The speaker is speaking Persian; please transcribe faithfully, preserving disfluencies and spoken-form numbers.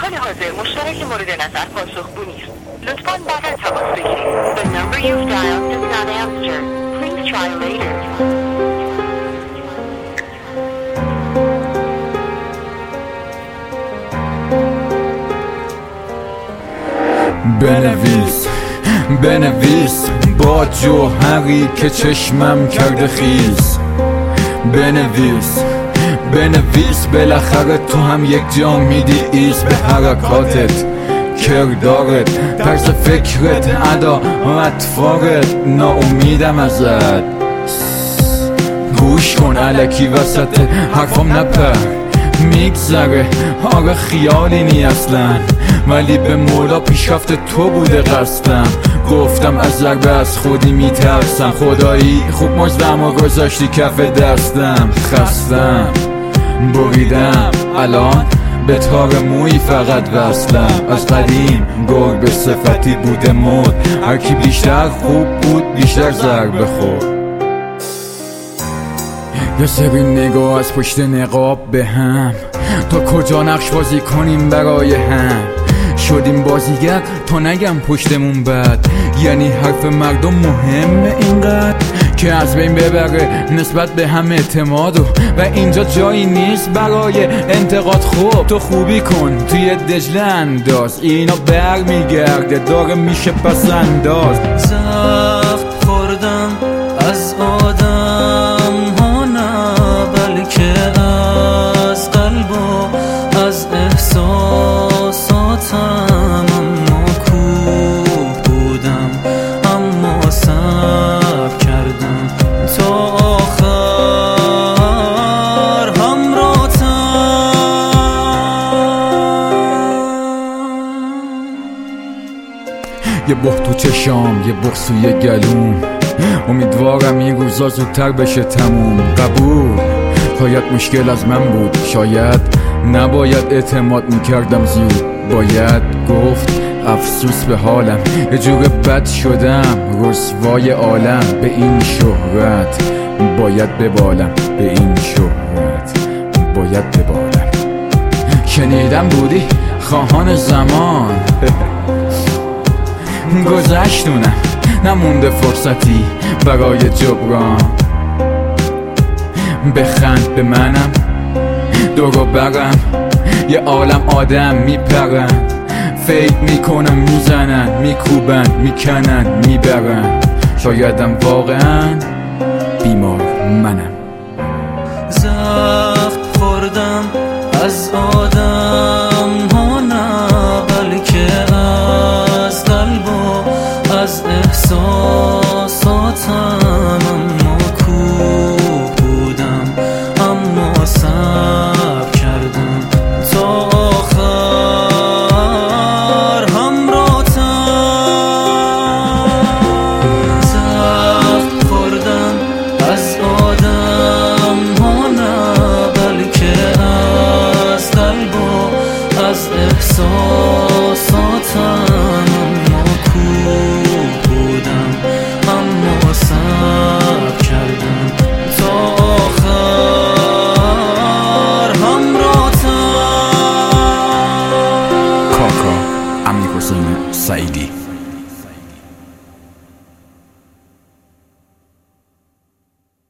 حال حاضر مشترک مورد نظر پاسخگو نیست. لطفاً بعدا تماس بگیرید. The number you've dialed does not answer. Please try later. بنویس بنویس با جوهری که چشمم کرده خیز. بنویس بنویس بالاخره تو هم یک جا میدی ایست به حرکاتت، کردارت، طرز فکرت، ادا و اطفارت. ناامیدم ازت، گوش کن الکی وسط حرفم نپر. میگذره آره خیالی نی اصلا، ولی به مولا پیشرفت تو بوده قصدم. گفتم از ضربه از خودی میترسم، خدایی خوب مزدم و گذاشتی کف دستم. خستم بریدم الان به تار موی فقط وصلم. از قدیم گرگ به صفتی بوده مد، هرکی بیشتر خوب بود بیشتر ضربه خورد. یه سری نگاه از پشت نقاب به هم، تا کجا نقش بازی کنیم برای هم. شدیم بازیگر تا نگم پشتمون بد، یعنی حرف مردم مهمه اینقدر که از بین ببره نسبت به هم اعتمادو. و اینجا جایی نیست برای انتقاد. خوب تو خوبی کن توی دجله انداز، اینا بر میگرده داره میشه پس انداز. زخم خوردم از آدم ها نه، بلکه از قلب و از احساساتم. اما کوه بودم اما صبر کردم تا آخر همراهتم. یه بخت تو چشام یه بخت سوی گلوم، امیدوارم این روزا زودتر بشه تموم. قبول شاید مشکل از من بود، شاید نباید اعتماد میکردم زود. باید گفت افسوس به حالم، یه جور بد شدم رسوای عالم. به این شهرت باید ببالم، به این شهرت باید ببالم. شنیدم بودی خواهان زمان گذشتونم، نمونده فرصتی برای جبران. بخند به منم دورو برم، یه عالم آدم میپرن، فکر میکنم میزنن میکوبن میکنن میبرن. شایدم واقعا بیمار منم. زخم خوردم از آدم ها نه، بلکه از قلب و از احساساتم. اما کوه بودم اما صبر کردم تا آخر همراهتم. زخم خوردم از آدم ها نه، بلکه از قلب و از احساساتم. اما کوه بودم اما صبر کردم تا آخر همراهتم. کاکا امیر حسین سعیدی.